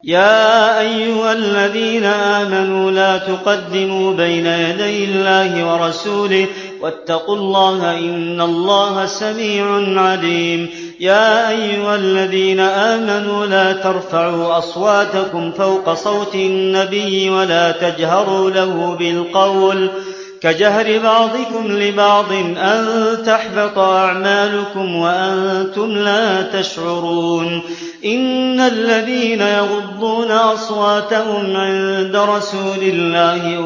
يا أيها الذين آمنوا لا تقدموا بين يدي الله ورسوله واتقوا الله إن الله سميع عليم. يا أيها الذين آمنوا لا ترفعوا أصواتكم فوق صوت النبي ولا تجهروا له بالقول كجهر بعضكم لبعض أن تحبط أعمالكم وأنتم لا تشعرون. إن الذين يغضون أصواتهم عند رسول الله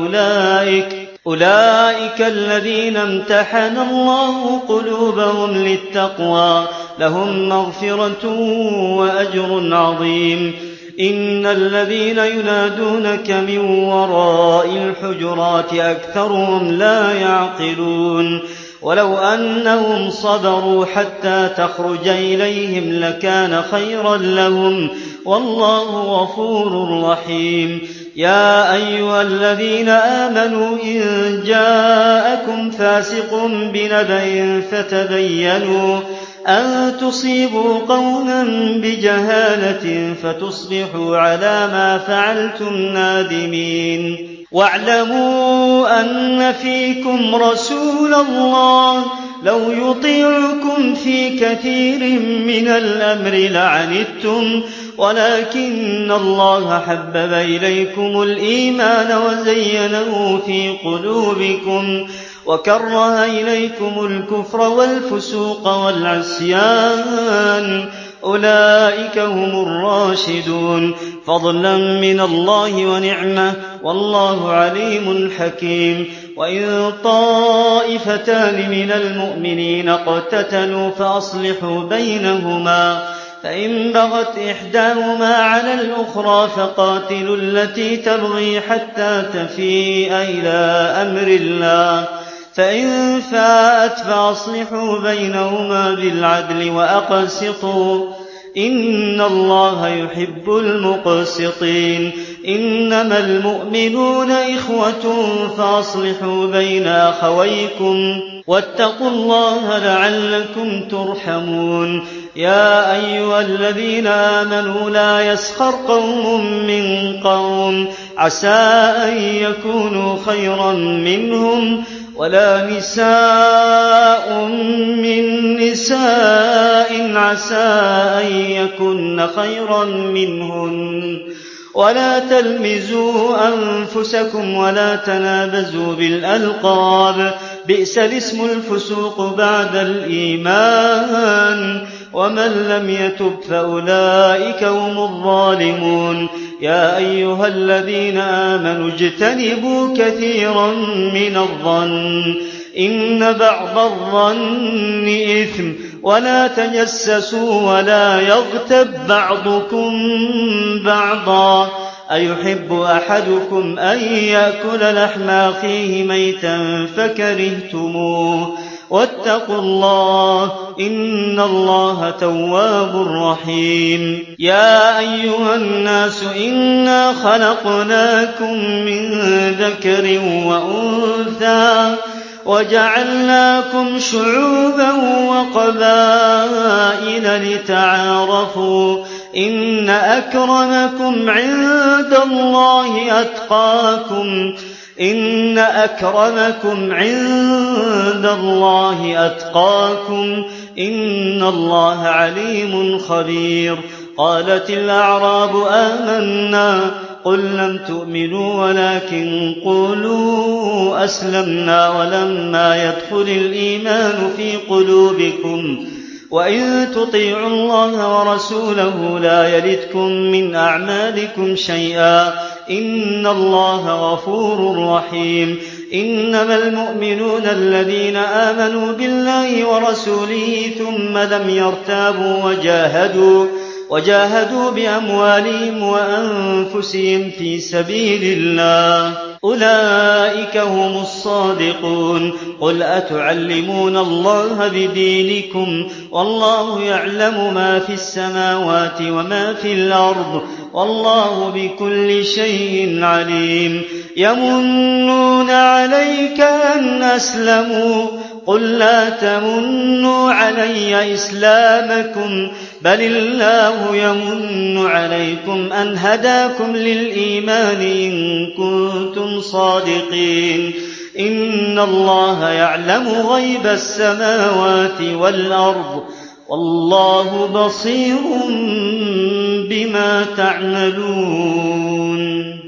أولئك الذين امتحن الله قلوبهم للتقوى لهم مغفرة وأجر عظيم. إن الذين ينادونك من وراء الحجرات أكثرهم لا يعقلون. ولو أنهم صبروا حتى تخرج إليهم لكان خيرا لهم والله غفور رحيم. يا أيها الذين آمنوا إن جاءكم فاسق بنبأ فتبينوا أن تصيبوا قوما بجهالة فتصبحوا على ما فعلتم نادمين. واعلموا أن فيكم رسول الله لو يطيعكم في كثير من الأمر لعنتم ولكن الله حبب إليكم الإيمان وزينه في قلوبكم وكره إليكم الكفر والفسوق والعصيان أولئك هم الراشدون فضلا من الله ونعمة والله عليم حكيم. وإن طائفتان من المؤمنين اقتتلوا فأصلحوا بينهما فإن بغت إحداهما على الأخرى فقاتلوا التي تبغي حتى تفيء إلى أمر الله فإن فاءت فأصلحوا بينهما بالعدل وأقسطوا إن الله يحب المقسطين. إنما المؤمنون إخوة فأصلحوا بين أخويكم واتقوا الله لعلكم ترحمون. يا أيها الذين آمنوا لا يسخر قوم من قوم عسى أن يكونوا خيرا منهم ولا نساء من نساء عسى أن يكن خيرا منهن ولا تلمزوا أنفسكم ولا تنابزوا بالألقاب بئس الاسم الفسوق بعد الإيمان ومن لم يتب فأولئك هم الظالمون. يا أيها الذين آمنوا اجتنبوا كثيرا من الظن إن بعض الظن إثم ولا تجسسوا ولا يغتب بعضكم بعضا أيحب أحدكم أن يأكل لحم أخيه ميتا فكرهتموه واتقوا الله إن الله تواب رحيم. يا أيها الناس إنا خلقناكم من ذكر وأنثى وجعلناكم شعوبا وقبائل لتعارفوا إن أكرمكم عند الله أتقاكم إن أكرمكم عند الله أتقاكم إن الله عليم خبير. قالت الأعراب آمنا قل لم تؤمنوا ولكن قولوا أسلمنا ولما يدخل الإيمان في قلوبكم وإن تطيعوا الله ورسوله لا يلتكم من أعمالكم شيئا إن الله غفور رحيم. إنما المؤمنون الذين آمنوا بالله ورسوله ثم لم يرتابوا وجاهدوا بأموالهم وأنفسهم في سبيل الله أولئك هم الصادقون. قل أتعلمون الله بدينكم والله يعلم ما في السماوات وما في الأرض والله بكل شيء عليم. يمنون عليك أن أسلموا قل لا تمنوا علي إسلامكم بل الله يمن عليكم أن هداكم للإيمان إن كنتم صادقين إن الله يعلم غيب السماوات والأرض والله بصير بما تعملون